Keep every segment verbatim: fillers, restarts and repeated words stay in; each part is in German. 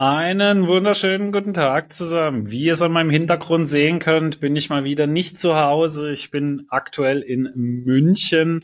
Einen wunderschönen guten Tag zusammen. Wie ihr es an meinem Hintergrund sehen könnt, bin ich mal wieder nicht zu Hause. Ich bin aktuell in München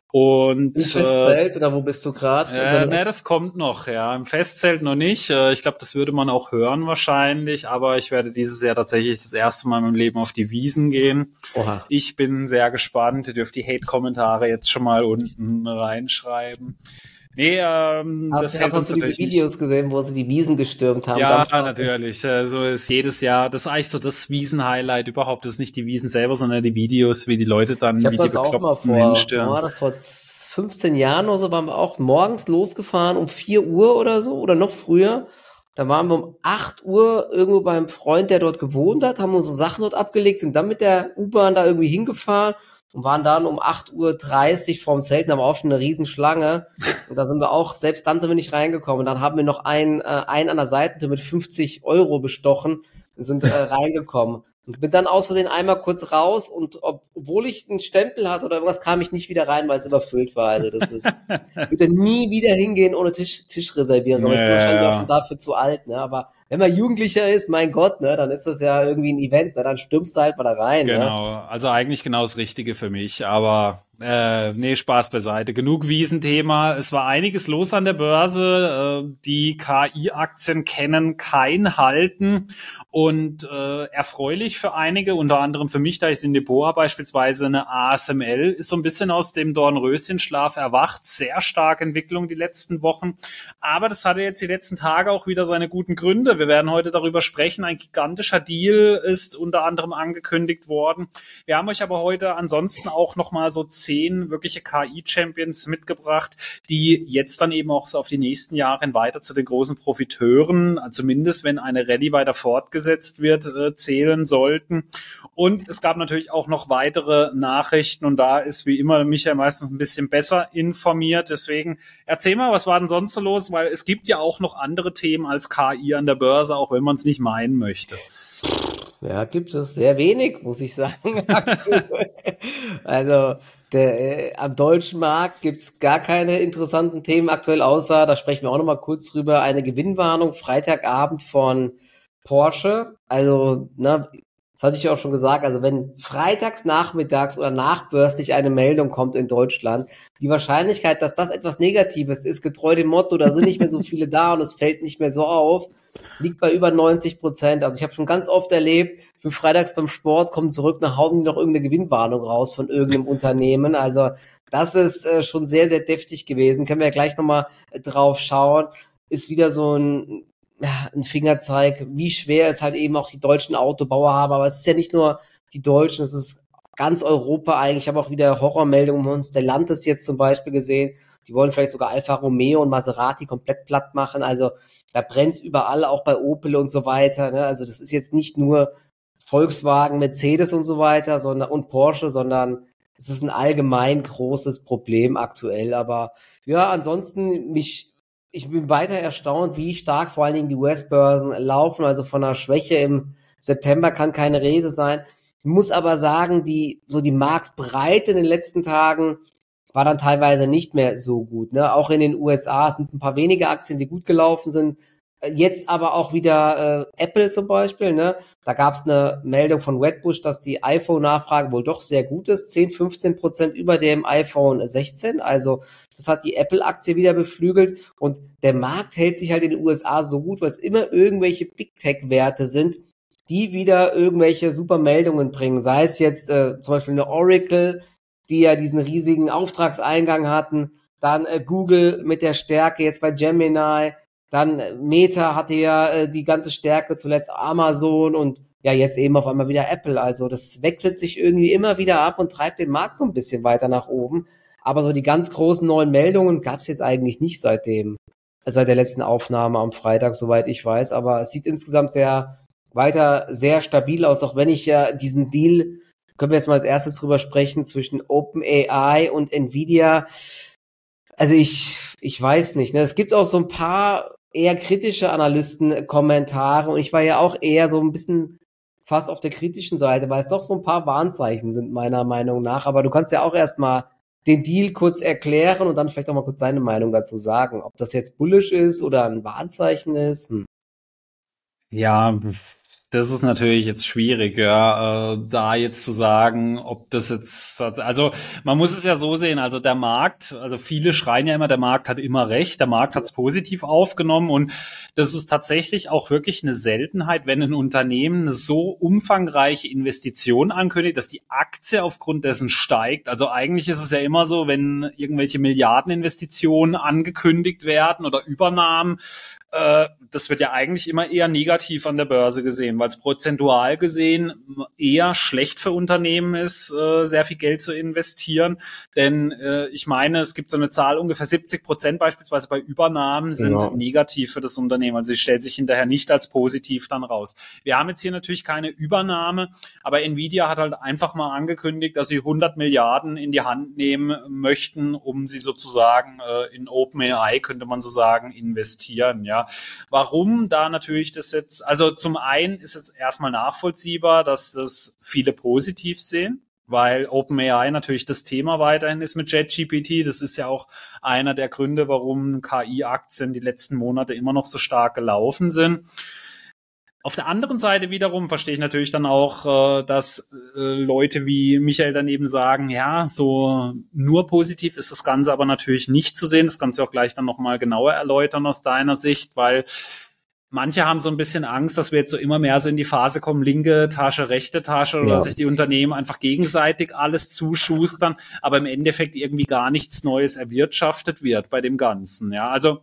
Im und äh, Festzelt oder wo bist du gerade? äh, ne, das kommt noch, ja. Im Festzelt noch nicht. Äh, ich glaube, das würde man auch hören wahrscheinlich, aber ich werde dieses Jahr tatsächlich das erste Mal in meinem Leben auf die Wiesn gehen. Oha. Ich bin sehr gespannt. Ihr dürft die Hate-Kommentare jetzt schon mal unten reinschreiben. Nee, ähm, Hast, das hält hast uns du diese natürlich nicht. Videos gesehen, wo sie die Wiesn gestürmt haben? Ja, Samstag? natürlich. Äh, So ist jedes Jahr. Das ist eigentlich so das Wiesen-Highlight überhaupt. Das ist nicht die Wiesen selber, sondern die Videos, wie die Leute Ich dann, habe wie die das auch mal Bekloppten vor, wann hinstürmen. war das, vor fünfzehn Jahren oder so, waren wir auch morgens losgefahren um vier Uhr oder so oder noch früher. Da waren wir um acht Uhr irgendwo beim Freund, der dort gewohnt hat, haben unsere Sachen dort abgelegt, sind dann mit der U-Bahn da irgendwie hingefahren und waren dann um acht Uhr dreißig vorm Zelt, da haben wir auch schon eine Riesenschlange. Und da sind wir auch, selbst dann sind wir nicht reingekommen. Und dann haben wir noch einen, äh, einen an der Seite mit fünfzig Euro bestochen und sind äh, reingekommen. Und bin dann aus Versehen einmal kurz raus und ob, obwohl ich einen Stempel hatte oder irgendwas, kam ich nicht wieder rein, weil es überfüllt war. Also das ist, ich würde nie wieder hingehen ohne Tisch, Tisch reservieren. Aber ich bin Ja, wahrscheinlich auch schon ja, dafür zu alt, ne? Aber wenn man Jugendlicher ist, mein Gott, ne, dann ist das ja irgendwie ein Event, ne? Dann stürmst du halt mal da rein, ne? genau. Also eigentlich genau das Richtige für mich, aber äh, nee, Spaß beiseite. Genug Wiesenthema. Es war einiges los an der Börse. Äh, die K I-Aktien kennen kein Halten und äh, erfreulich für einige, unter anderem für mich, da ich in Depot habe, beispielsweise eine A S M L, ist so ein bisschen aus dem Dornröschenschlaf erwacht. Sehr starke Entwicklung die letzten Wochen. Aber das hatte jetzt die letzten Tage auch wieder seine guten Gründe. Wir werden heute darüber sprechen. Ein gigantischer Deal ist unter anderem angekündigt worden. Wir haben euch aber heute ansonsten auch nochmal so zehn wirkliche K I-Champions mitgebracht, die jetzt dann eben auch so auf die nächsten Jahre weiter zu den großen Profiteuren, zumindest wenn eine Rallye weiter fortgesetzt wird, äh, zählen sollten. Und es gab natürlich auch noch weitere Nachrichten und da ist wie immer Michael meistens ein bisschen besser informiert. Deswegen erzähl mal, was war denn sonst so los? Weil es gibt ja auch noch andere Themen als K I an der Börse, auch wenn man es nicht meinen möchte. Ja, gibt es sehr wenig, muss ich sagen. Also der, äh, am deutschen Markt gibt's gar keine interessanten Themen aktuell, außer, da sprechen wir auch noch mal kurz drüber, eine Gewinnwarnung Freitagabend von Porsche. Also, ne, das hatte ich ja auch schon gesagt, also wenn freitags nachmittags oder nachbörslich eine Meldung kommt in Deutschland, die Wahrscheinlichkeit, dass das etwas Negatives ist, getreu dem Motto, da sind nicht mehr so viele da und es fällt nicht mehr so auf, liegt bei über neunzig Prozent. Also ich habe schon ganz oft erlebt, ich bin freitags beim Sport, komme zurück, nach hauen die noch irgendeine Gewinnwarnung raus von irgendeinem Unternehmen. Also das ist äh, schon sehr, sehr deftig gewesen. Können wir ja gleich nochmal äh, drauf schauen. Ist wieder so ein, ja, ein Fingerzeig, wie schwer es halt eben auch die deutschen Autobauer haben. Aber es ist ja nicht nur die Deutschen, es ist ganz Europa eigentlich. Ich habe auch wieder Horrormeldungen von uns, Stellantis jetzt zum Beispiel gesehen. Die wollen vielleicht sogar Alfa Romeo und Maserati komplett platt machen. Also da brennt's überall, auch bei Opel und so weiter. Ne? Also das ist jetzt nicht nur Volkswagen, Mercedes und so weiter, sondern und Porsche, sondern es ist ein allgemein großes Problem aktuell. Aber ja, ansonsten mich, ich bin weiter erstaunt, wie stark vor allen Dingen die U S-Börsen laufen. Also von einer Schwäche im September kann keine Rede sein. Ich muss aber sagen, die so die Marktbreite in den letzten Tagen war dann teilweise nicht mehr so gut. Ne? Auch in den U S A sind ein paar wenige Aktien, die gut gelaufen sind. Jetzt aber auch wieder äh, Apple zum Beispiel. Ne? Da gab es eine Meldung von Wedbush, dass die iPhone-Nachfrage wohl doch sehr gut ist. zehn, fünfzehn Prozent über dem iPhone sechzehn. Also das hat die Apple-Aktie wieder beflügelt. Und der Markt hält sich halt in den U S A so gut, weil es immer irgendwelche Big-Tech-Werte sind, die wieder irgendwelche super Meldungen bringen. Sei es jetzt äh, zum Beispiel eine Oracle, die ja diesen riesigen Auftragseingang hatten, dann äh, Google mit der Stärke jetzt bei Gemini, dann äh, Meta hatte ja äh, die ganze Stärke, zuletzt Amazon und ja jetzt eben auf einmal wieder Apple. Also das wechselt sich irgendwie immer wieder ab und treibt den Markt so ein bisschen weiter nach oben. Aber so die ganz großen neuen Meldungen gab es jetzt eigentlich nicht seitdem, seit der letzten Aufnahme am Freitag, soweit ich weiß. Aber es sieht insgesamt sehr weiter sehr stabil aus, auch wenn ich ja diesen Deal, können wir jetzt mal als erstes drüber sprechen, zwischen OpenAI und Nvidia. Also ich, ich weiß nicht, ne? Es gibt auch so ein paar eher kritische Analysten-Kommentare und ich war ja auch eher so ein bisschen fast auf der kritischen Seite, weil es doch so ein paar Warnzeichen sind, meiner Meinung nach. Aber du kannst ja auch erstmal den Deal kurz erklären und dann vielleicht auch mal kurz deine Meinung dazu sagen, ob das jetzt bullish ist oder ein Warnzeichen ist. Hm. Ja, das ist natürlich jetzt schwierig, ja, äh, da jetzt zu sagen, ob das jetzt, also man muss es ja so sehen, also der Markt, also viele schreien ja immer, der Markt hat immer recht, der Markt hat es positiv aufgenommen und das ist tatsächlich auch wirklich eine Seltenheit, wenn ein Unternehmen eine so umfangreiche Investition ankündigt, dass die Aktie aufgrund dessen steigt. Also eigentlich ist es ja immer so, wenn irgendwelche Milliardeninvestitionen angekündigt werden oder Übernahmen, das wird ja eigentlich immer eher negativ an der Börse gesehen, weil es prozentual gesehen eher schlecht für Unternehmen ist, äh, sehr viel Geld zu investieren. Denn äh, ich meine, es gibt so eine Zahl, ungefähr siebzig Prozent beispielsweise bei Übernahmen sind Ja. negativ für das Unternehmen. Also sie stellt sich hinterher nicht als positiv dann raus. Wir haben jetzt hier natürlich keine Übernahme, aber Nvidia hat halt einfach mal angekündigt, dass sie hundert Milliarden in die Hand nehmen möchten, um sie sozusagen äh, in OpenAI, könnte man so sagen, investieren, ja. Warum da natürlich das jetzt, also zum einen ist jetzt erstmal nachvollziehbar, dass das viele positiv sehen, weil OpenAI natürlich das Thema weiterhin ist mit ChatGPT. Das ist ja auch einer der Gründe, warum K I-Aktien die letzten Monate immer noch so stark gelaufen sind. Auf der anderen Seite wiederum verstehe ich natürlich dann auch, äh, dass äh, Leute wie Michael dann eben sagen, ja, so nur positiv ist das Ganze aber natürlich nicht zu sehen. Das kannst du auch gleich dann nochmal genauer erläutern aus deiner Sicht, weil manche haben so ein bisschen Angst, dass wir jetzt so immer mehr so in die Phase kommen, linke Tasche, rechte Tasche, oder Ja. dass sich die Unternehmen einfach gegenseitig alles zuschustern, aber im Endeffekt irgendwie gar nichts Neues erwirtschaftet wird bei dem Ganzen. Ja, also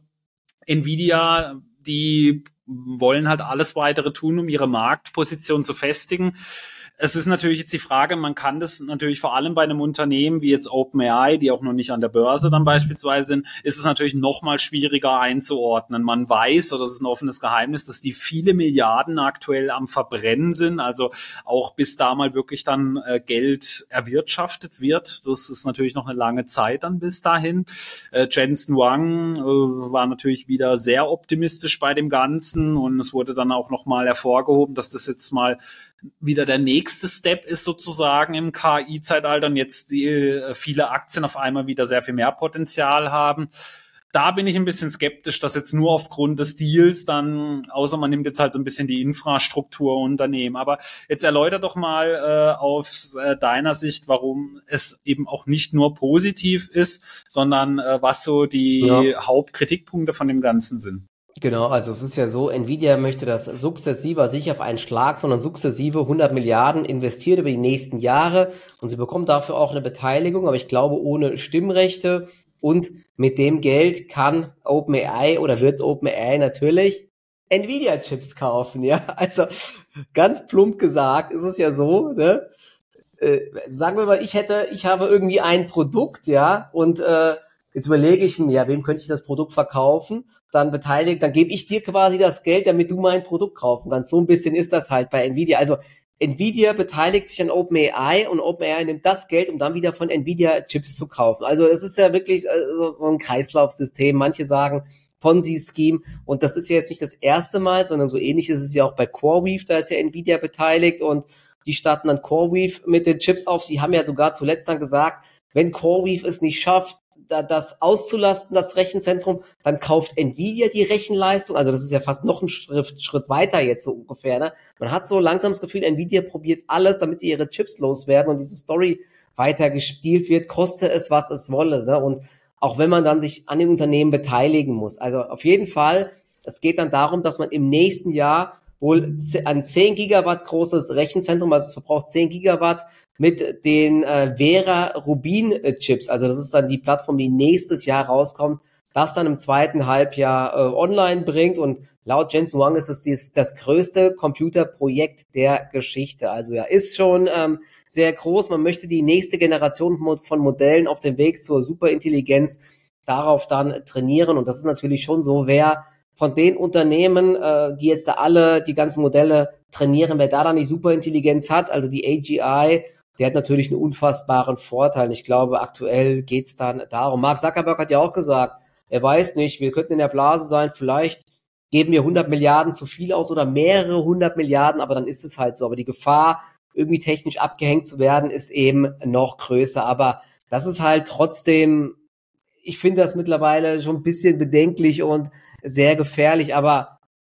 Nvidia, die wollen halt alles weitere tun, um ihre Marktposition zu festigen. Es ist natürlich jetzt die Frage, man kann das natürlich vor allem bei einem Unternehmen wie jetzt OpenAI, die auch noch nicht an der Börse dann beispielsweise sind, ist es natürlich noch mal schwieriger einzuordnen. Man weiß, oder das ist ein offenes Geheimnis, dass die viele Milliarden aktuell am Verbrennen sind, also auch bis da mal wirklich dann äh, Geld erwirtschaftet wird. Das ist natürlich noch eine lange Zeit dann bis dahin. Äh, Jensen Huang äh, war natürlich wieder sehr optimistisch bei dem Ganzen und es wurde dann auch noch mal hervorgehoben, dass das jetzt mal wieder der nächste Step ist sozusagen im K I-Zeitalter und jetzt die, äh, viele Aktien auf einmal wieder sehr viel mehr Potenzial haben. Da bin ich ein bisschen skeptisch, dass jetzt nur aufgrund des Deals dann, außer man nimmt jetzt halt so ein bisschen die Infrastrukturunternehmen. Aber jetzt erläuter doch mal äh, aus äh, deiner Sicht, warum es eben auch nicht nur positiv ist, sondern äh, was so die Ja. Hauptkritikpunkte von dem Ganzen sind. Genau, also es ist ja so, Nvidia möchte das sukzessive, also nicht auf einen Schlag, sondern sukzessive hundert Milliarden investiert über die nächsten Jahre und sie bekommt dafür auch eine Beteiligung, aber ich glaube ohne Stimmrechte, und mit dem Geld kann OpenAI oder wird OpenAI natürlich Nvidia-Chips kaufen, ja, also ganz plump gesagt ist es ja so, ne, äh, sagen wir mal, ich hätte, ich habe irgendwie ein Produkt, ja, und äh, jetzt überlege ich mir, ja, wem könnte ich das Produkt verkaufen? Dann beteiligt, dann gebe ich dir quasi das Geld, damit du mein Produkt kaufen kannst. So ein bisschen ist das halt bei Nvidia. Also Nvidia beteiligt sich an OpenAI und OpenAI nimmt das Geld, um dann wieder von Nvidia Chips zu kaufen. Also das ist ja wirklich äh, so, so ein Kreislaufsystem. Manche sagen Ponzi-Scheme, und das ist ja jetzt nicht das erste Mal, sondern so ähnlich ist es ja auch bei CoreWeave, da ist ja Nvidia beteiligt und die starten dann CoreWeave mit den Chips auf. Sie haben ja sogar zuletzt dann gesagt, wenn CoreWeave es nicht schafft, das auszulasten, das Rechenzentrum, dann kauft Nvidia die Rechenleistung. Also das ist ja fast noch ein Schritt, Schritt weiter jetzt so ungefähr. Ne? Man hat so langsam das Gefühl, Nvidia probiert alles, damit sie ihre Chips loswerden und diese Story weiter gespielt wird, koste es, was es wolle. Ne? Und auch wenn man dann sich an den Unternehmen beteiligen muss. Also auf jeden Fall, es geht dann darum, dass man im nächsten Jahr wohl ein zehn Gigawatt großes Rechenzentrum, also es verbraucht zehn Gigawatt, mit den äh, Vera Rubin äh, Chips, also das ist dann die Plattform, die nächstes Jahr rauskommt, das dann im zweiten Halbjahr äh, online bringt, und laut Jensen Huang ist es dies, das größte Computerprojekt der Geschichte. Also ja, ist schon ähm, sehr groß. Man möchte die nächste Generation von Modellen auf dem Weg zur Superintelligenz darauf dann trainieren, und das ist natürlich schon so, wer von den Unternehmen, äh, die jetzt da alle die ganzen Modelle trainieren, wer da dann die Superintelligenz hat, also die A G I, der hat natürlich einen unfassbaren Vorteil. Ich glaube, aktuell geht's dann darum. Mark Zuckerberg hat ja auch gesagt, er weiß nicht, wir könnten in der Blase sein, vielleicht geben wir hundert Milliarden zu viel aus oder mehrere hundert Milliarden, aber dann ist es halt so. Aber die Gefahr, irgendwie technisch abgehängt zu werden, ist eben noch größer. Aber das ist halt trotzdem, ich finde das mittlerweile schon ein bisschen bedenklich und sehr gefährlich, aber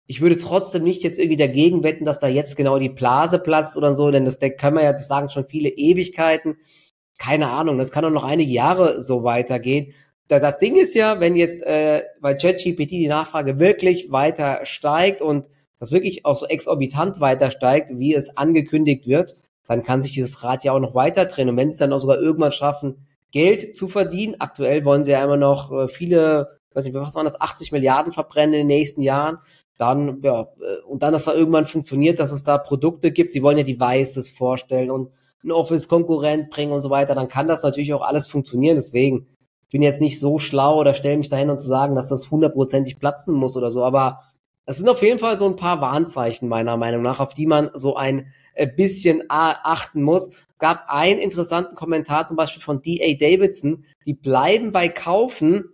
ich würde trotzdem nicht jetzt irgendwie dagegen wetten, dass da jetzt genau die Blase platzt oder so, denn das, das können wir ja, das sagen schon viele Ewigkeiten. Keine Ahnung, das kann doch noch einige Jahre so weitergehen. Das Ding ist ja, wenn jetzt äh, bei ChatGPT die Nachfrage wirklich weiter steigt und das wirklich auch so exorbitant weiter steigt, wie es angekündigt wird, dann kann sich dieses Rad ja auch noch weiter drehen. Und wenn sie es dann auch sogar irgendwann schaffen, Geld zu verdienen, aktuell wollen sie ja immer noch äh, viele, weiß nicht, was waren das, achtzig Milliarden verbrennen in den nächsten Jahren, dann, ja, und dann, dass da irgendwann funktioniert, dass es da Produkte gibt, sie wollen ja Devices vorstellen und ein Office-Konkurrent bringen und so weiter, dann kann das natürlich auch alles funktionieren, deswegen, ich bin jetzt nicht so schlau oder stelle mich dahin und zu sagen, dass das hundertprozentig platzen muss oder so, aber es sind auf jeden Fall so ein paar Warnzeichen meiner Meinung nach, auf die man so ein bisschen achten muss. Es gab einen interessanten Kommentar zum Beispiel von D A Davidson, die bleiben bei Kaufen,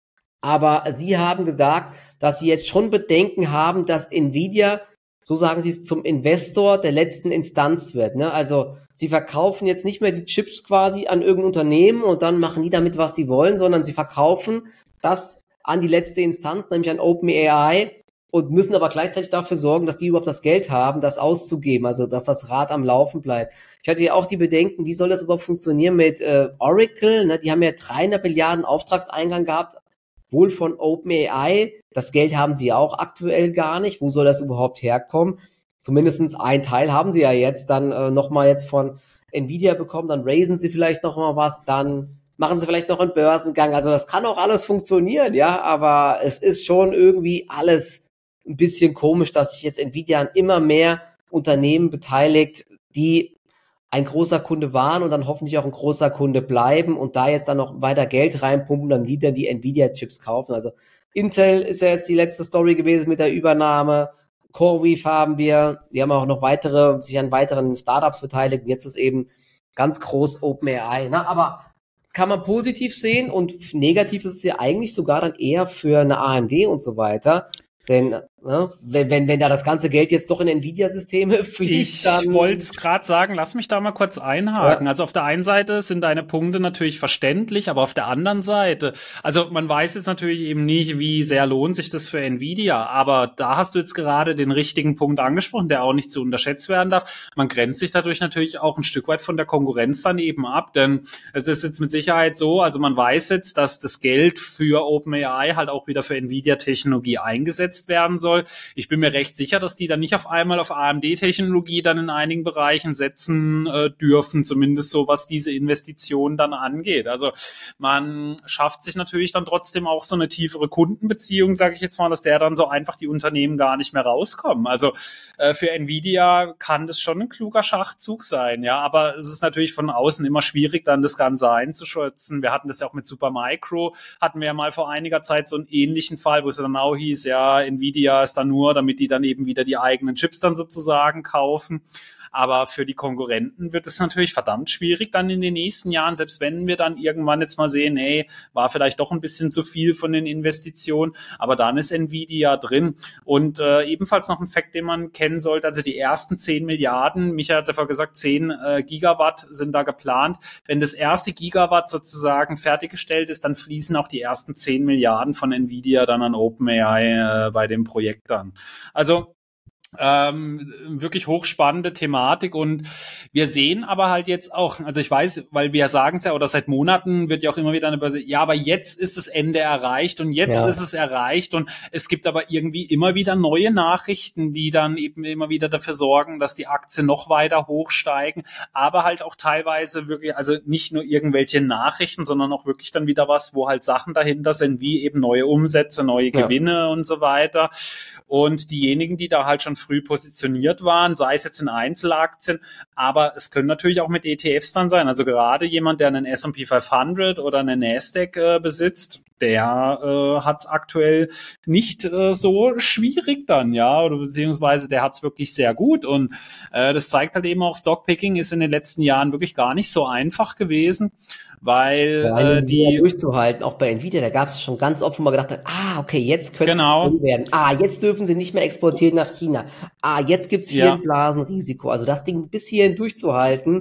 aber sie haben gesagt, dass sie jetzt schon Bedenken haben, dass Nvidia, so sagen sie es, zum Investor der letzten Instanz wird. Ne? Also sie verkaufen jetzt nicht mehr die Chips quasi an irgendein Unternehmen und dann machen die damit, was sie wollen, sondern sie verkaufen das an die letzte Instanz, nämlich an OpenAI, und müssen aber gleichzeitig dafür sorgen, dass die überhaupt das Geld haben, das auszugeben, also dass das Rad am Laufen bleibt. Ich hatte ja auch die Bedenken, wie soll das überhaupt funktionieren mit äh, Oracle? Ne? Die haben ja dreihundert Milliarden Auftragseingang gehabt, wohl von OpenAI. Das Geld haben sie auch aktuell gar nicht. Wo soll das überhaupt herkommen? Zumindestens ein Teil haben sie ja jetzt dann äh, nochmal jetzt von Nvidia bekommen, dann raisen sie vielleicht nochmal was, dann machen sie vielleicht noch einen Börsengang. Also das kann auch alles funktionieren, ja, aber es ist schon irgendwie alles ein bisschen komisch, dass sich jetzt Nvidia an immer mehr Unternehmen beteiligt, die ein großer Kunde waren und dann hoffentlich auch ein großer Kunde bleiben und da jetzt dann noch weiter Geld reinpumpen, dann die dann die Nvidia-Chips kaufen. Also Intel ist ja jetzt die letzte Story gewesen mit der Übernahme. CoreWeave haben wir. Wir haben auch noch weitere, sich an weiteren Startups beteiligt. Jetzt ist eben ganz groß OpenAI. Ne? Aber kann man positiv sehen und negativ ist es ja eigentlich sogar dann eher für eine A M D und so weiter. Denn ne, wenn, wenn, wenn da das ganze Geld jetzt doch in Nvidia-Systeme fließt, ich dann... Ich wollte es gerade sagen, lass mich da mal kurz einhaken. Ja. Also auf der einen Seite sind deine Punkte natürlich verständlich, aber auf der anderen Seite, also man weiß jetzt natürlich eben nicht, wie sehr lohnt sich das für Nvidia, aber da hast du jetzt gerade den richtigen Punkt angesprochen, der auch nicht zu unterschätzt werden darf. Man grenzt sich dadurch natürlich auch ein Stück weit von der Konkurrenz dann eben ab, denn es ist jetzt mit Sicherheit so, also man weiß jetzt, dass das Geld für OpenAI halt auch wieder für Nvidia-Technologie eingesetzt werden soll. Ich bin mir recht sicher, dass die dann nicht auf einmal auf A M D-Technologie dann in einigen Bereichen setzen äh, dürfen, zumindest so, was diese Investitionen dann angeht. Also man schafft sich natürlich dann trotzdem auch so eine tiefere Kundenbeziehung, sage ich jetzt mal, dass der dann so einfach die Unternehmen gar nicht mehr rauskommen. Also äh, für Nvidia kann das schon ein kluger Schachzug sein, ja, aber es ist natürlich von außen immer schwierig, dann das Ganze einzuschätzen. Wir hatten das ja auch mit Supermicro, hatten wir ja mal vor einiger Zeit so einen ähnlichen Fall, wo es dann auch hieß, ja, Nvidia ist dann nur, damit die dann eben wieder die eigenen Chips dann sozusagen kaufen. Aber für die Konkurrenten wird es natürlich verdammt schwierig dann in den nächsten Jahren, selbst wenn wir dann irgendwann jetzt mal sehen, ey, war vielleicht doch ein bisschen zu viel von den Investitionen, aber dann ist Nvidia drin. Und äh, ebenfalls noch ein Fakt, den man kennen sollte, also die ersten zehn Milliarden, Michael hat es ja gesagt, zehn äh, Gigawatt sind da geplant. Wenn das erste Gigawatt sozusagen fertiggestellt ist, dann fließen auch die ersten zehn Milliarden von Nvidia dann an OpenAI äh, bei dem Projekt dann. Also Ähm, wirklich hochspannende Thematik und wir sehen aber halt jetzt auch, also ich weiß, weil wir sagen es ja, oder seit Monaten wird ja auch immer wieder eine Börse, ja, aber jetzt ist das Ende erreicht und jetzt ja. ist es erreicht und es gibt aber irgendwie immer wieder neue Nachrichten, die dann eben immer wieder dafür sorgen, dass die Aktien noch weiter hochsteigen, aber halt auch teilweise wirklich, also nicht nur irgendwelche Nachrichten, sondern auch wirklich dann wieder was, wo halt Sachen dahinter sind, wie eben neue Umsätze, neue ja. Gewinne und so weiter. Und diejenigen, die da halt schon früh positioniert waren, sei es jetzt in Einzelaktien, aber es können natürlich auch mit E T Fs dann sein. Also gerade jemand, der einen S und P fünfhundert oder einen Nasdaq äh, besitzt, der äh, hat es aktuell nicht äh, so schwierig dann, ja, oder beziehungsweise der hat es wirklich sehr gut und äh, das zeigt halt eben auch, Stockpicking ist in den letzten Jahren wirklich gar nicht so einfach gewesen, weil ja, äh, die durchzuhalten, auch bei Nvidia, da gab es schon ganz oft, wo man gedacht hat, ah, okay, jetzt könnte es genau. werden. Ah, jetzt dürfen sie nicht mehr exportieren nach China. Ah, jetzt gibt's hier ja. ein Blasenrisiko. Also das Ding bis hierhin durchzuhalten,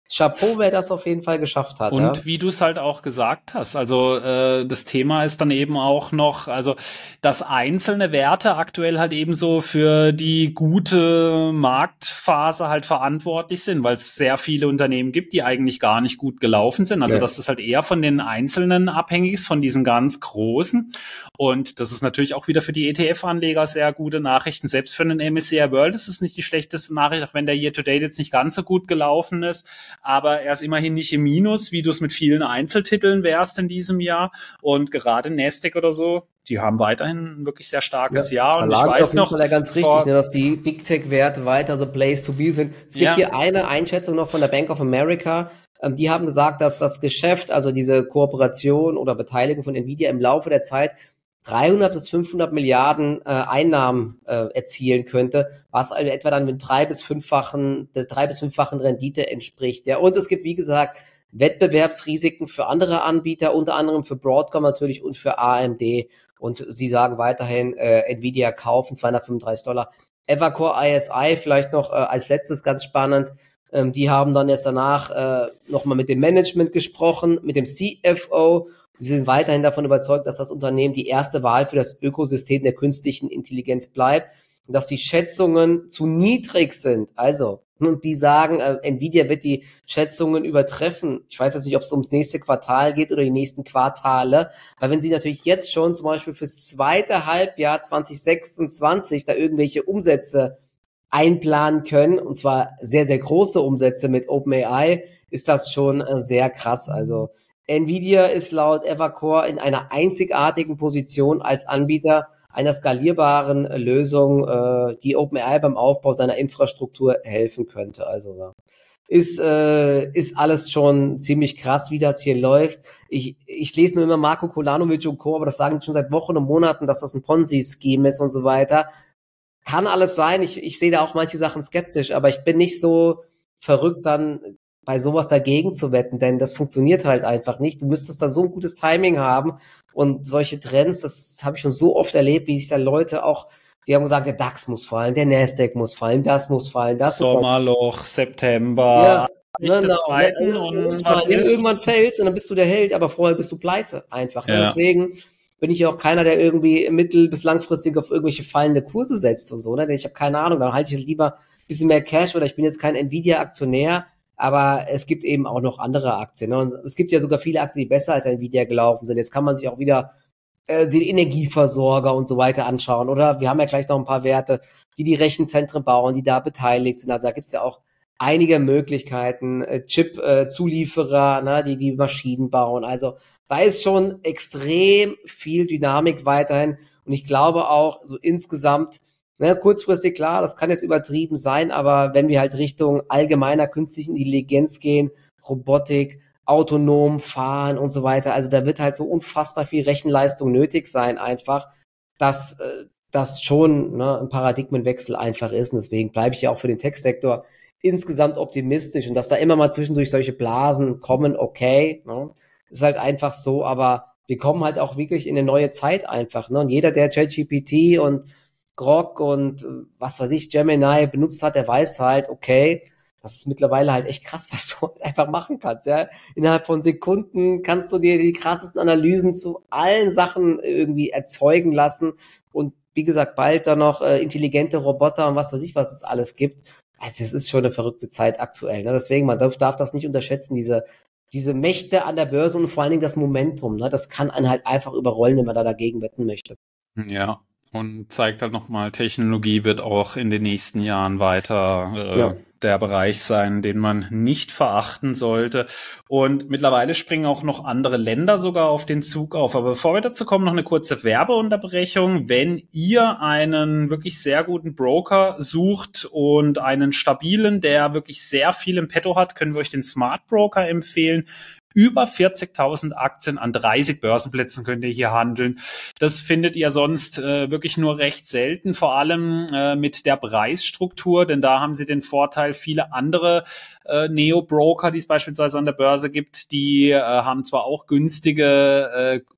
Chapeau, wer das auf jeden Fall geschafft hat. Und ja? wie du es halt auch gesagt hast, also äh, das Thema ist dann eben auch noch, also dass einzelne Werte aktuell halt eben so für die gute Marktphase halt verantwortlich sind, weil es sehr viele Unternehmen gibt, die eigentlich gar nicht gut gelaufen sind. Also Ja. dass das halt eher von den Einzelnen abhängig ist, von diesen ganz großen. Und das ist natürlich auch wieder für die E T F-Anleger sehr gute Nachrichten. Selbst für den M S C I World ist es nicht die schlechteste Nachricht, auch wenn der Year-to-Date jetzt nicht ganz so gut gelaufen ist. Aber er ist immerhin nicht im Minus, wie du es mit vielen Einzeltiteln wärst in diesem Jahr. Und gerade Nasdaq oder so, die haben weiterhin ein wirklich sehr starkes ja, Jahr. Und ich weiß noch, auf jeden Fall ganz richtig, ne, dass die Big Tech-Werte weiter the place to be sind. Es gibt ja. hier eine Einschätzung noch von der Bank of America. Ähm, die haben gesagt, dass das Geschäft, also diese Kooperation oder Beteiligung von Nvidia im Laufe der Zeit dreihundert bis fünfhundert Milliarden äh, Einnahmen äh, erzielen könnte, was also etwa dann mit drei bis fünffachen, der drei bis fünffachen Rendite entspricht. Ja, und es gibt, wie gesagt, Wettbewerbsrisiken für andere Anbieter, unter anderem für Broadcom natürlich und für A M D. Und sie sagen weiterhin, äh, Nvidia kaufen, zweihundertfünfunddreißig Dollar. Evercore I S I vielleicht noch äh, als letztes ganz spannend. Ähm, die haben dann jetzt danach äh, nochmal mit dem Management gesprochen, mit dem C F O. Sie sind weiterhin davon überzeugt, dass das Unternehmen die erste Wahl für das Ökosystem der künstlichen Intelligenz bleibt und dass die Schätzungen zu niedrig sind. Also, und die sagen, äh, Nvidia wird die Schätzungen übertreffen. Ich weiß jetzt nicht, ob es ums nächste Quartal geht oder die nächsten Quartale. Weil wenn sie natürlich jetzt schon zum Beispiel fürs zweite Halbjahr zwanzig sechsundzwanzig da irgendwelche Umsätze einplanen können, und zwar sehr, sehr große Umsätze mit OpenAI, ist das schon äh, sehr krass. Also Nvidia ist laut Evercore in einer einzigartigen Position als Anbieter einer skalierbaren Lösung, äh, die OpenAI beim Aufbau seiner Infrastruktur helfen könnte. Also ja. ist äh, ist alles schon ziemlich krass, wie das hier läuft. Ich ich lese nur immer Marco Kolanovic und Co., aber das sagen die schon seit Wochen und Monaten, dass das ein Ponzi-Scheme ist und so weiter. Kann alles sein. Ich ich sehe da auch manche Sachen skeptisch, aber ich bin nicht so verrückt, dann bei sowas dagegen zu wetten, denn das funktioniert halt einfach nicht. Du müsstest da so ein gutes Timing haben und solche Trends, das habe ich schon so oft erlebt, wie sich da Leute auch, die haben gesagt, der DAX muss fallen, der Nasdaq muss fallen, das muss fallen, das muss fallen. Sommerloch, September, ja, genau. Zeiten ja, und was was ist? Irgendwann fällst und dann bist du der Held, aber vorher bist du pleite einfach. Ja. Deswegen bin ich ja auch keiner, der irgendwie mittel- bis langfristig auf irgendwelche fallende Kurse setzt und so, ne? Denn ich habe keine Ahnung, dann halte ich lieber ein bisschen mehr Cash oder ich bin jetzt kein Nvidia-Aktionär. Aber es gibt eben auch noch andere Aktien. Ne? Und es gibt ja sogar viele Aktien, die besser als Nvidia gelaufen sind. Jetzt kann man sich auch wieder äh, die Energieversorger und so weiter anschauen. Oder wir haben ja gleich noch ein paar Werte, die die Rechenzentren bauen, die da beteiligt sind. Also da gibt's ja auch einige Möglichkeiten. Äh, Chip-Zulieferer, äh, ne? die die Maschinen bauen. Also da ist schon extrem viel Dynamik weiterhin. Und ich glaube auch so insgesamt, Ne, kurzfristig, klar, das kann jetzt übertrieben sein, aber wenn wir halt Richtung allgemeiner künstlichen Intelligenz gehen, Robotik, autonom fahren und so weiter, also da wird halt so unfassbar viel Rechenleistung nötig sein einfach, dass äh, das schon ne, ein Paradigmenwechsel einfach ist und deswegen bleibe ich ja auch für den Tech-Sektor insgesamt optimistisch und dass da immer mal zwischendurch solche Blasen kommen, okay, ne, ist halt einfach so, aber wir kommen halt auch wirklich in eine neue Zeit einfach, ne, und jeder, der ChatGPT und Grok und was weiß ich, Gemini benutzt hat, der weiß halt, okay, das ist mittlerweile halt echt krass, was du einfach machen kannst, ja. Innerhalb von Sekunden kannst du dir die krassesten Analysen zu allen Sachen irgendwie erzeugen lassen und wie gesagt, bald dann noch äh, intelligente Roboter und was weiß ich, was es alles gibt. Also es ist schon eine verrückte Zeit aktuell, ne? Deswegen, man darf, darf das nicht unterschätzen, diese diese Mächte an der Börse und vor allen Dingen das Momentum, ne? Das kann einen halt einfach überrollen, wenn man da dagegen wetten möchte. Ja. Und zeigt halt nochmal, Technologie wird auch in den nächsten Jahren weiter äh, ja. der Bereich sein, den man nicht verachten sollte. Und mittlerweile springen auch noch andere Länder sogar auf den Zug auf. Aber bevor wir dazu kommen, noch eine kurze Werbeunterbrechung. Wenn ihr einen wirklich sehr guten Broker sucht und einen stabilen, der wirklich sehr viel im Petto hat, können wir euch den Smart Broker empfehlen. Über vierzigtausend Aktien an dreißig Börsenplätzen könnt ihr hier handeln. Das findet ihr sonst äh, wirklich nur recht selten, vor allem äh, mit der Preisstruktur, denn da haben sie den Vorteil, viele andere äh, Neo-Broker, die es beispielsweise an der Börse gibt, die äh, haben zwar auch günstige äh,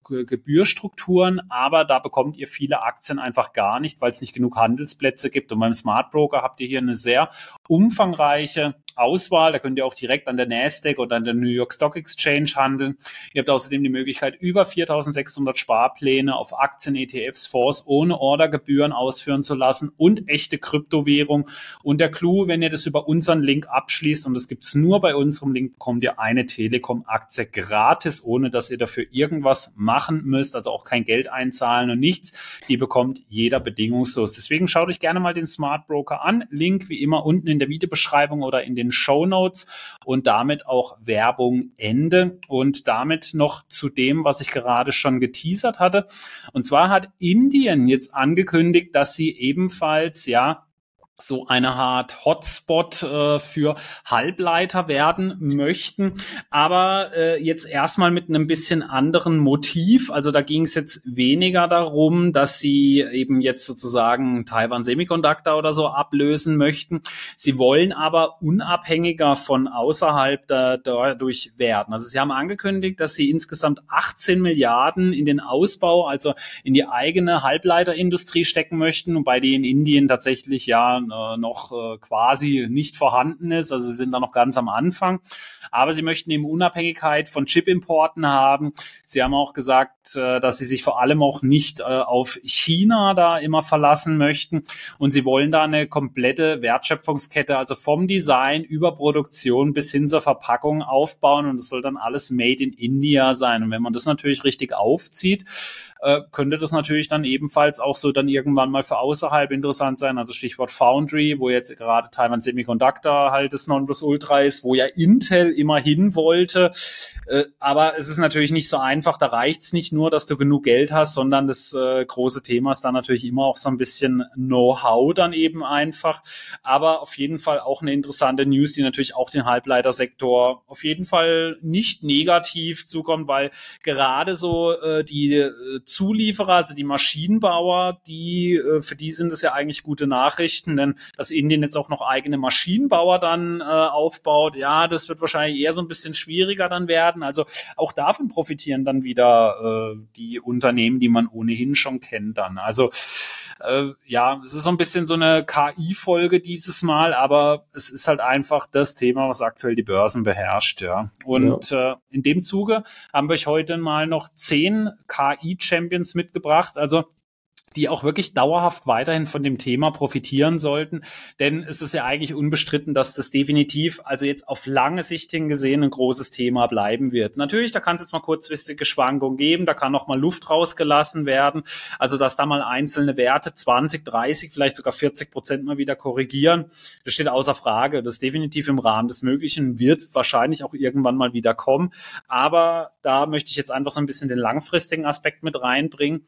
Gebührstrukturen, aber da bekommt ihr viele Aktien einfach gar nicht, weil es nicht genug Handelsplätze gibt. Und beim Smart Broker habt ihr hier eine sehr umfangreiche Auswahl. Da könnt ihr auch direkt an der Nasdaq oder an der New York Stock Exchange handeln. Ihr habt außerdem die Möglichkeit, über viertausendsechshundert Sparpläne auf Aktien, E T Fs, Fonds ohne Ordergebühren ausführen zu lassen und echte Kryptowährung. Und der Clou, wenn ihr das über unseren Link abschließt, und das gibt's nur bei unserem Link, bekommt ihr eine Telekom-Aktie gratis, ohne dass ihr dafür irgendwas machen müsst, also auch kein Geld einzahlen und nichts. Die bekommt jeder bedingungslos. Deswegen schaut euch gerne mal den Smart Broker an. Link wie immer unten in der Videobeschreibung oder in den Shownotes und damit auch Werbung Ende. Und damit noch zu dem, was ich gerade schon geteasert hatte. Und zwar hat Indien jetzt angekündigt, dass sie ebenfalls, ja, so eine Art Hotspot äh, für Halbleiter werden möchten, aber äh, jetzt erstmal mit einem bisschen anderen Motiv. Also da ging es jetzt weniger darum, dass sie eben jetzt sozusagen Taiwan Semiconductor oder so ablösen möchten. Sie wollen aber unabhängiger von außerhalb da, dadurch werden. Also sie haben angekündigt, dass sie insgesamt achtzehn Milliarden in den Ausbau, also in die eigene Halbleiterindustrie stecken möchten, wobei die in Indien tatsächlich ja noch äh, quasi nicht vorhanden ist. Also sie sind da noch ganz am Anfang. Aber sie möchten eben Unabhängigkeit von Chipimporten haben. Sie haben auch gesagt, äh, dass sie sich vor allem auch nicht äh, auf China da immer verlassen möchten. Und sie wollen da eine komplette Wertschöpfungskette, also vom Design über Produktion bis hin zur Verpackung aufbauen. Und es soll dann alles made in India sein. Und wenn man das natürlich richtig aufzieht, äh, könnte das natürlich dann ebenfalls auch so dann irgendwann mal für außerhalb interessant sein. Also Stichwort Foundry, wo jetzt gerade Taiwan Semiconductor halt das Nonplusultra ist, wo ja Intel immerhin wollte. Äh, aber es ist natürlich nicht so einfach. Da reicht es nicht nur, dass du genug Geld hast, sondern das äh, große Thema ist dann natürlich immer auch so ein bisschen Know-how dann eben einfach. Aber auf jeden Fall auch eine interessante News, die natürlich auch den Halbleitersektor auf jeden Fall nicht negativ zukommt, weil gerade so äh, die äh, Zulieferer, also die Maschinenbauer, die äh, für die sind es ja eigentlich gute Nachrichten, denn dass Indien jetzt auch noch eigene Maschinenbauer dann äh, aufbaut, ja, das wird wahrscheinlich eher so ein bisschen schwieriger dann werden. Also auch davon profitieren dann wieder äh, die Unternehmen, die man ohnehin schon kennt dann. Also äh, ja, es ist so ein bisschen so eine K I-Folge dieses Mal, aber es ist halt einfach das Thema, was aktuell die Börsen beherrscht, ja. Und ja. Äh, in dem Zuge haben wir euch heute mal noch zehn K I-Champions mitgebracht, also die auch wirklich dauerhaft weiterhin von dem Thema profitieren sollten. Denn es ist ja eigentlich unbestritten, dass das definitiv, also jetzt auf lange Sicht hingesehen, ein großes Thema bleiben wird. Natürlich, da kann es jetzt mal kurzfristige Schwankungen geben, da kann noch mal Luft rausgelassen werden. Also, dass da mal einzelne Werte zwanzig, dreißig, vielleicht sogar vierzig Prozent mal wieder korrigieren, das steht außer Frage. Das ist definitiv im Rahmen des Möglichen, wird wahrscheinlich auch irgendwann mal wieder kommen. Aber da möchte ich jetzt einfach so ein bisschen den langfristigen Aspekt mit reinbringen.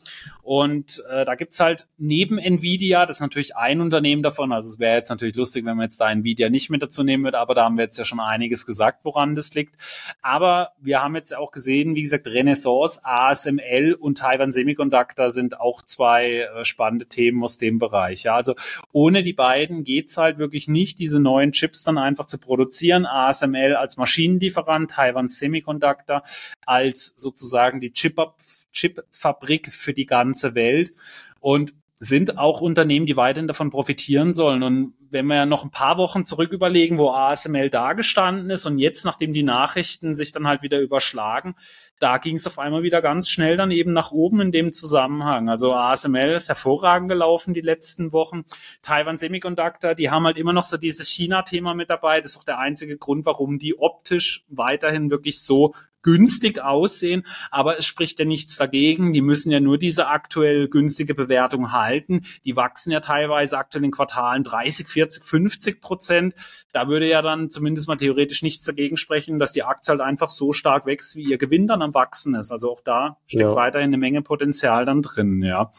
Und äh, da gibt's halt neben Nvidia, das ist natürlich ein Unternehmen davon, also es wäre jetzt natürlich lustig, wenn man jetzt da Nvidia nicht mit dazu nehmen würde, aber da haben wir jetzt ja schon einiges gesagt, woran das liegt. Aber wir haben jetzt ja auch gesehen, wie gesagt, Renaissance, A S M L und Taiwan Semiconductor sind auch zwei äh, spannende Themen aus dem Bereich. Ja, also ohne die beiden geht's halt wirklich nicht, diese neuen Chips dann einfach zu produzieren. A S M L als Maschinenlieferant, Taiwan Semiconductor als sozusagen die Chip Chipfabrik für die ganze Welt und sind auch Unternehmen, die weiterhin davon profitieren sollen. Und wenn wir ja noch ein paar Wochen zurück überlegen, wo A S M L da gestanden ist und jetzt, nachdem die Nachrichten sich dann halt wieder überschlagen, da ging es auf einmal wieder ganz schnell dann eben nach oben in dem Zusammenhang. Also A S M L ist hervorragend gelaufen die letzten Wochen. Taiwan Semiconductor, die haben halt immer noch so dieses China-Thema mit dabei. Das ist auch der einzige Grund, warum die optisch weiterhin wirklich so günstig aussehen, aber es spricht ja nichts dagegen. Die müssen ja nur diese aktuell günstige Bewertung halten. Die wachsen ja teilweise aktuell in Quartalen dreißig, vierzig, fünfzig Prozent. Da würde ja dann zumindest mal theoretisch nichts dagegen sprechen, dass die Aktie halt einfach so stark wächst, wie ihr Gewinn dann am Wachsen ist. Also auch da steckt ja weiterhin eine Menge Potenzial dann drin, ja.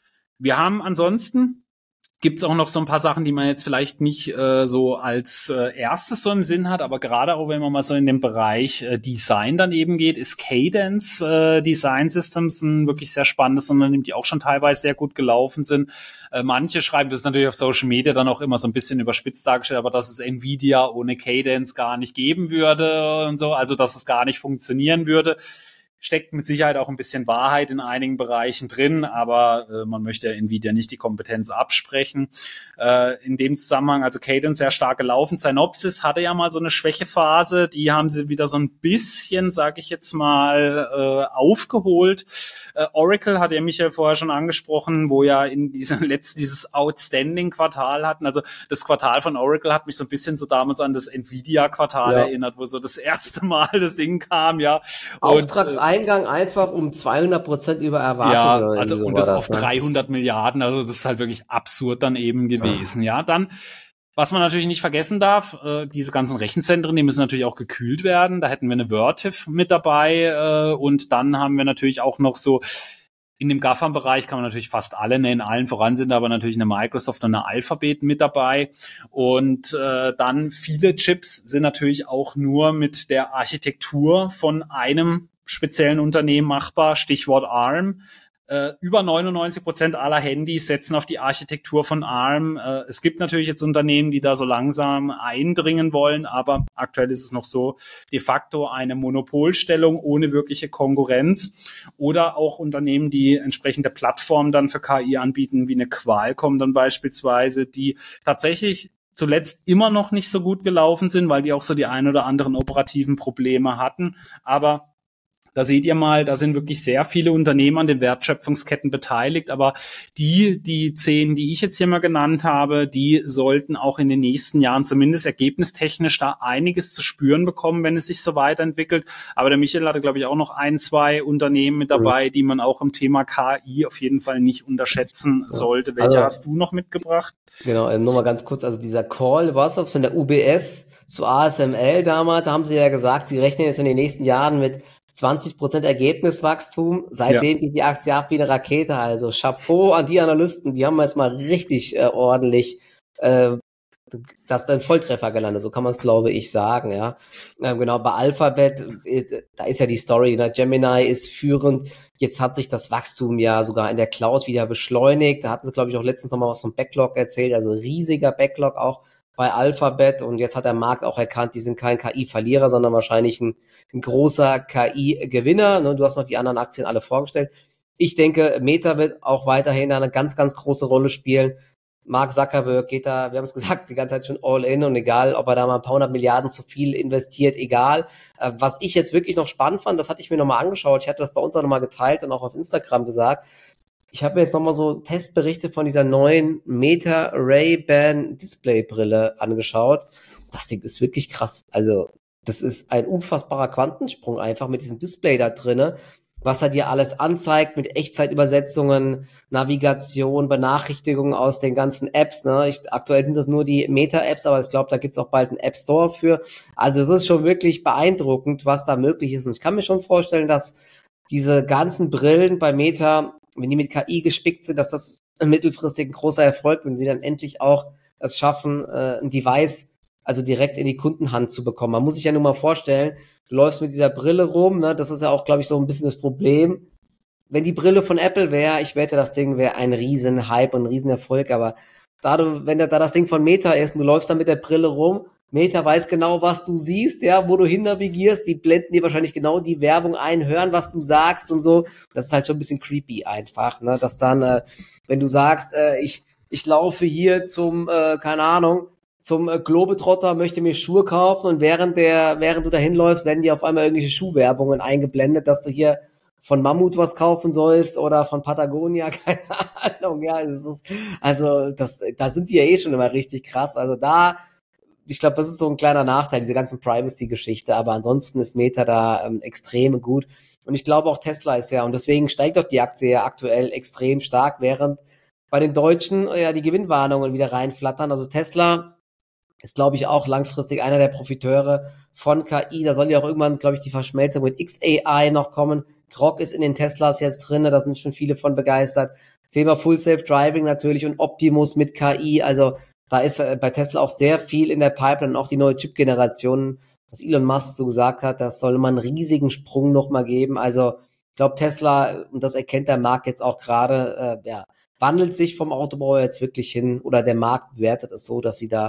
Wir haben ansonsten gibt's auch noch so ein paar Sachen, die man jetzt vielleicht nicht äh, so als äh, erstes so im Sinn hat, aber gerade auch wenn man mal so in den Bereich äh, Design dann eben geht, ist Cadence äh, Design Systems ein wirklich sehr spannendes Unternehmen, die auch schon teilweise sehr gut gelaufen sind. Äh, manche schreiben das natürlich auf Social Media dann auch immer so ein bisschen überspitzt dargestellt, aber dass es Nvidia ohne Cadence gar nicht geben würde und so, also dass es gar nicht funktionieren würde. steckt mit Sicherheit auch ein bisschen Wahrheit in einigen Bereichen drin, aber äh, man möchte ja Nvidia nicht die Kompetenz absprechen. Äh, in dem Zusammenhang, also Cadence sehr stark gelaufen. Synopsys hatte ja mal so eine Schwächephase, die haben sie wieder so ein bisschen, sage ich jetzt mal, äh, aufgeholt. Äh, Oracle hatte ja Michael vorher schon angesprochen, wo ja in diesem letzten dieses Outstanding-Quartal hatten. Also das Quartal von Oracle hat mich so ein bisschen so damals an das Nvidia-Quartal ja. erinnert, wo so das erste Mal das Ding kam, ja. Auftragseingang einfach um zweihundert Prozent über Erwartungen. Ja, also so und das, das auf ne? dreihundert Milliarden, also das ist halt wirklich absurd dann eben gewesen, ja. ja. Dann, was man natürlich nicht vergessen darf, äh, diese ganzen Rechenzentren, die müssen natürlich auch gekühlt werden. Da hätten wir eine Vertiv mit dabei äh, und dann haben wir natürlich auch noch so in dem GAFAM-Bereich kann man natürlich fast alle nennen, allen voran sind aber natürlich eine Microsoft und eine Alphabet mit dabei. Und äh, dann viele Chips sind natürlich auch nur mit der Architektur von einem speziellen Unternehmen machbar, Stichwort ARM. Äh, über neunundneunzig Prozent aller Handys setzen auf die Architektur von ARM. Äh, es gibt natürlich jetzt Unternehmen, die da so langsam eindringen wollen, aber aktuell ist es noch so de facto eine Monopolstellung ohne wirkliche Konkurrenz. Oder auch Unternehmen, die entsprechende Plattformen dann für K I anbieten, wie eine Qualcomm dann beispielsweise, die tatsächlich zuletzt immer noch nicht so gut gelaufen sind, weil die auch so die ein oder anderen operativen Probleme hatten. Aber da seht ihr mal, da sind wirklich sehr viele Unternehmen an den Wertschöpfungsketten beteiligt, aber die, die zehn, die ich jetzt hier mal genannt habe, die sollten auch in den nächsten Jahren zumindest ergebnistechnisch da einiges zu spüren bekommen, wenn es sich so weiterentwickelt. Aber der Michael hatte, glaube ich, auch noch ein, zwei Unternehmen mit dabei, die man auch im Thema K I auf jeden Fall nicht unterschätzen sollte. Welche also, hast du noch mitgebracht? Genau, nur mal ganz kurz, also dieser Call, was auch von der U B S zu A S M L damals, da haben sie ja gesagt, sie rechnen jetzt in den nächsten Jahren mit zwanzig Prozent Ergebniswachstum. Seitdem ja. geht die Aktie ab wie eine Rakete. Also Chapeau an die Analysten, die haben jetzt mal richtig äh, ordentlich äh, das ist ein Volltreffer gelandet, so kann man es, glaube ich, sagen. Ja, ähm, genau, bei Alphabet, äh, da ist ja die Story, ne? Gemini ist führend. Jetzt hat sich das Wachstum ja sogar in der Cloud wieder beschleunigt. Da hatten sie, glaube ich, auch letztens noch mal was vom Backlog erzählt. Also riesiger Backlog auch bei Alphabet, und jetzt hat der Markt auch erkannt, die sind kein K I-Verlierer, sondern wahrscheinlich ein, ein großer K I-Gewinner. Du hast noch die anderen Aktien alle vorgestellt. Ich denke, Meta wird auch weiterhin eine ganz, ganz große Rolle spielen. Mark Zuckerberg geht da, wir haben es gesagt, die ganze Zeit schon all in, und egal, ob er da mal ein paar hundert Milliarden zu viel investiert, egal. Was ich jetzt wirklich noch spannend fand, das hatte ich mir nochmal angeschaut, ich hatte das bei uns auch nochmal geteilt und auch auf Instagram gesagt, ich habe mir jetzt nochmal so Testberichte von dieser neuen Meta Ray-Ban Displaybrille angeschaut. Das Ding ist wirklich krass. Also das ist ein unfassbarer Quantensprung einfach mit diesem Display da drinne, was er dir alles anzeigt mit Echtzeitübersetzungen, Navigation, Benachrichtigungen aus den ganzen Apps. Ne? Ich, aktuell sind das nur die Meta-Apps, aber ich glaube, da gibt's auch bald einen App Store für. Also es ist schon wirklich beeindruckend, was da möglich ist. Und ich kann mir schon vorstellen, dass diese ganzen Brillen bei Meta, wenn die mit K I gespickt sind, dass das mittelfristig ein großer Erfolg, wenn sie dann endlich auch es schaffen, äh, ein Device also direkt in die Kundenhand zu bekommen. Man muss sich ja nur mal vorstellen, du läufst mit dieser Brille rum, ne? Das ist ja auch, glaube ich, so ein bisschen das Problem. Wenn die Brille von Apple wäre, ich wette, das Ding wäre ein riesen Hype und ein riesen Erfolg, aber da du, wenn da, da das Ding von Meta ist und du läufst dann mit der Brille rum, Meta weiß genau, was du siehst, ja, wo du hin navigierst, die blenden dir wahrscheinlich genau die Werbung ein, hören, was du sagst und so. Das ist halt schon ein bisschen creepy einfach, ne, dass dann, äh, wenn du sagst, äh, ich ich laufe hier zum, äh, keine Ahnung, zum äh, Globetrotter, möchte mir Schuhe kaufen, und während der, während du dahin läufst, werden dir auf einmal irgendwelche Schuhwerbungen eingeblendet, dass du hier von Mammut was kaufen sollst oder von Patagonia, keine Ahnung, ja, es ist, also das, da sind die ja eh schon immer richtig krass, also da, ich glaube, das ist so ein kleiner Nachteil, diese ganzen Privacy-Geschichte, aber ansonsten ist Meta da ähm, extrem gut, und ich glaube auch Tesla ist ja, und deswegen steigt auch die Aktie ja aktuell extrem stark, während bei den Deutschen ja die Gewinnwarnungen wieder reinflattern. Also Tesla ist, glaube ich, auch langfristig einer der Profiteure von K I. Da soll ja auch irgendwann, glaube ich, die Verschmelzung mit X A I noch kommen. Grok ist in den Teslas jetzt drin, da sind schon viele von begeistert. Thema Full Self Driving natürlich und Optimus mit K I. Also da ist bei Tesla auch sehr viel in der Pipeline, auch die neue Chip-Generation, was Elon Musk so gesagt hat, das soll man einen riesigen Sprung nochmal geben. Also ich glaube, Tesla, und das erkennt der Markt jetzt auch gerade, äh, ja, wandelt sich vom Autobauer jetzt wirklich hin, oder der Markt bewertet es so, dass sie da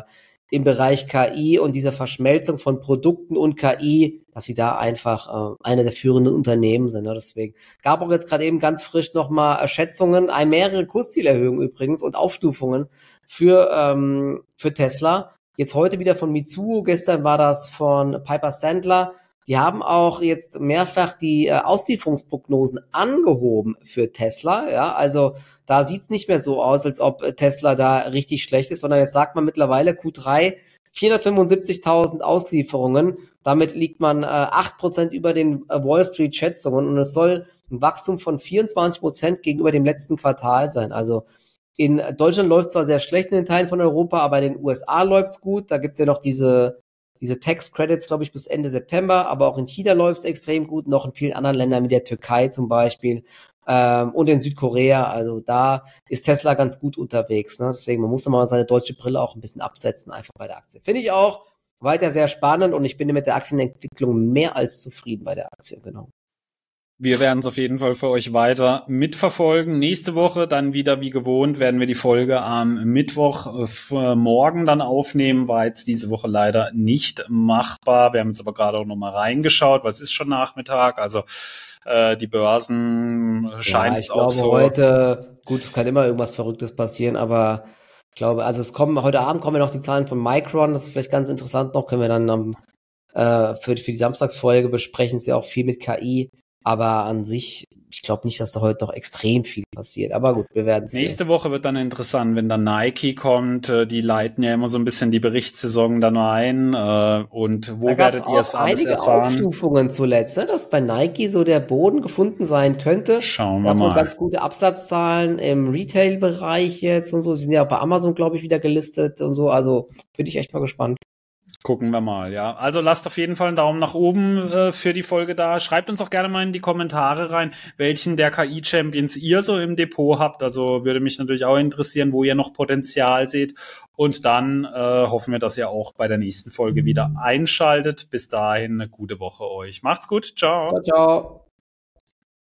im Bereich K I und dieser Verschmelzung von Produkten und K I, dass sie da einfach äh, eine der führenden Unternehmen sind. Ne? Deswegen gab auch jetzt gerade eben ganz frisch nochmal Schätzungen, ein mehrere Kurszielerhöhungen übrigens und Aufstufungen für ähm, für Tesla. Jetzt heute wieder von Mitsuo, gestern war das von Piper Sandler. Die haben auch jetzt mehrfach die äh, Auslieferungsprognosen angehoben für Tesla. Ja, also da sieht's nicht mehr so aus, als ob Tesla da richtig schlecht ist, sondern jetzt sagt man mittlerweile Q drei vierhundertfünfundsiebzigtausend Auslieferungen. Damit liegt man äh, acht Prozent über den äh, Wall Street Schätzungen und es soll ein Wachstum von vierundzwanzig Prozent gegenüber dem letzten Quartal sein. Also in Deutschland läuft es zwar sehr schlecht in den Teilen von Europa, aber in den U S A läuft's gut. Da gibt's ja noch diese diese Tax Credits, glaube ich, bis Ende September, aber auch in China läuft's extrem gut, noch in vielen anderen Ländern wie der Türkei zum Beispiel ähm, und in Südkorea. Also da ist Tesla ganz gut unterwegs. Ne? Deswegen, man muss mal seine deutsche Brille auch ein bisschen absetzen, einfach bei der Aktie. Finde ich auch weiter sehr spannend und ich bin mit der Aktienentwicklung mehr als zufrieden bei der Aktie, genau. Wir werden es auf jeden Fall für euch weiter mitverfolgen. Nächste Woche dann wieder wie gewohnt werden wir die Folge am Mittwoch äh, morgen dann aufnehmen. War jetzt diese Woche leider nicht machbar. Wir haben jetzt aber gerade auch nochmal reingeschaut, weil es ist schon Nachmittag. Also äh, die Börsen scheinen ja, jetzt auch so. Ich glaube heute, gut, es kann immer irgendwas Verrücktes passieren, aber ich glaube, also es kommen, heute Abend kommen ja noch die Zahlen von Micron. Das ist vielleicht ganz interessant noch. Können wir dann am, äh, für, für die Samstagsfolge besprechen. Es ja auch viel mit K I. Aber an sich, ich glaube nicht, dass da heute noch extrem viel passiert. Aber gut, wir werden sehen. Nächste Woche wird dann interessant, wenn dann Nike kommt. Die leiten ja immer so ein bisschen die Berichtssaison dann ein. Und wo werdet ihr es alles einige erfahren? Aufstufungen zuletzt, ne? Dass bei Nike so der Boden gefunden sein könnte. Schauen wir mal. Ganz gute Absatzzahlen im Retail-Bereich jetzt und so. Sie sind ja auch bei Amazon, glaube ich, wieder gelistet und so. Also bin ich echt mal gespannt. Gucken wir mal, ja. Also lasst auf jeden Fall einen Daumen nach oben äh, für die Folge da. Schreibt uns auch gerne mal in die Kommentare rein, welchen der K I-Champions ihr so im Depot habt. Also würde mich natürlich auch interessieren, wo ihr noch Potenzial seht. Und dann äh, hoffen wir, dass ihr auch bei der nächsten Folge wieder einschaltet. Bis dahin eine gute Woche euch. Macht's gut. Ciao. Ciao, ciao.